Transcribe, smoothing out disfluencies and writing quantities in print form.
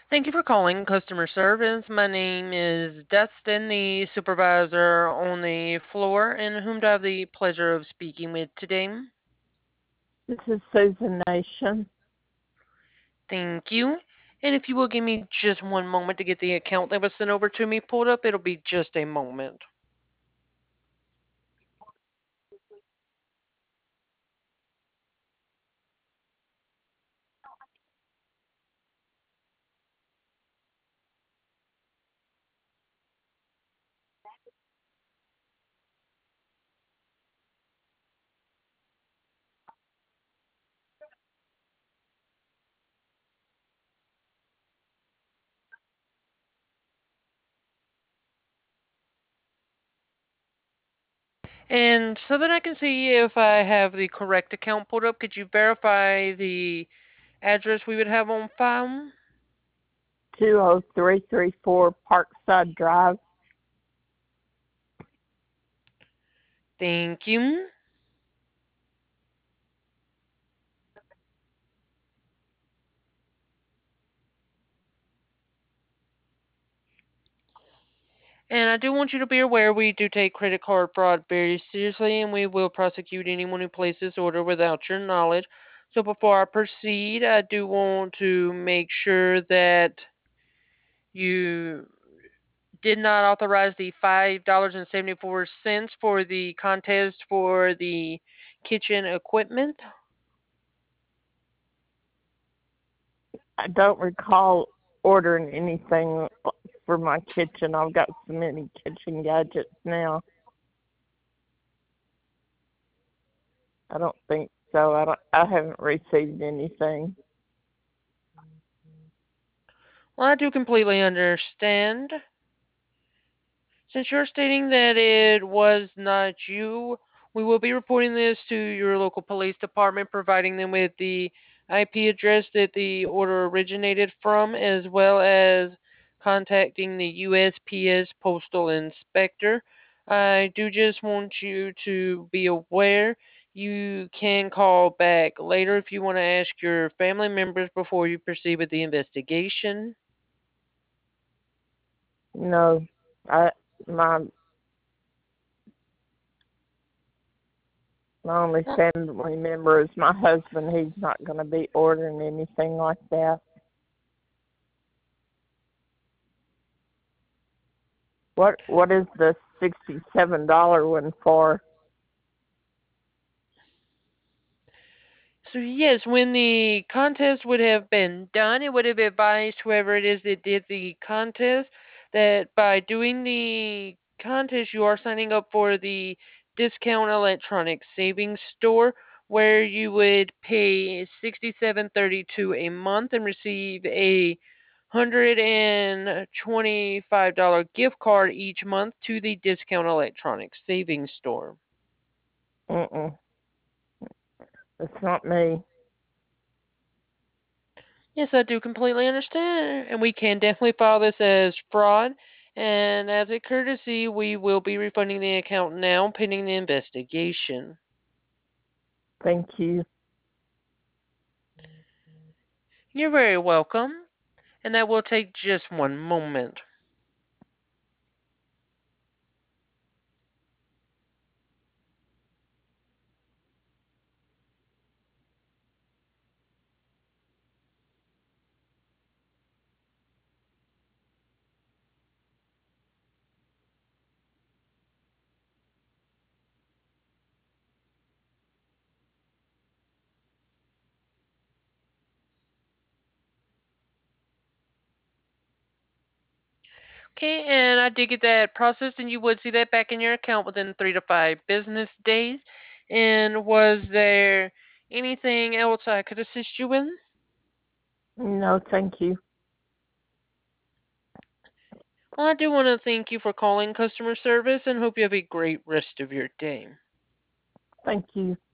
Thank you for calling customer service. My name is Dustin, the supervisor on the floor, and whom do I have the pleasure of speaking with today? This is Susan Nation. Thank you. And if you will give me just one moment to get the account that was sent over to me pulled up, it'll be just a moment. And so that I can see if I have the correct account pulled up, could you verify the address we would have on file? 20334 Parkside Drive. Thank you. And I do want you to be aware we do take credit card fraud very seriously and we will prosecute anyone who places this order without your knowledge. So before I proceed, I do want to make sure that you did not authorize the $5.74 for the contest for the kitchen equipment. I don't recall ordering anything for my kitchen. I've got so many kitchen gadgets now. I don't think so. I haven't received anything. Well, I do completely understand. Since you're stating that it was not you, we will be reporting this to your local police department, providing them with the IP address that the order originated from, as well as contacting the USPS Postal Inspector. I do just want you to be aware you can call back later if you want to ask your family members before you proceed with the investigation. No, I my my only family member is my husband. He's not going to be ordering anything like that. What is the $67 one for? So yes, when the contest would have been done, it would have advised whoever it is that did the contest that by doing the contest, you are signing up for the discount electronic savings store, where you would pay $67.32 a month and receive a $125 gift card each month to the discount electronic savings store. Mm-mm, it's not me. Yes, I do completely understand, and we can definitely file this as fraud. And as a courtesy, we will be refunding the account now, pending the investigation. Thank you. You're very welcome, and that will take just one moment. Okay, and I did get that processed, and you would see that back in your account within 3 to 5 business days. And was there anything else I could assist you with? No, thank you. Well, I do want to thank you for calling customer service and hope you have a great rest of your day. Thank you.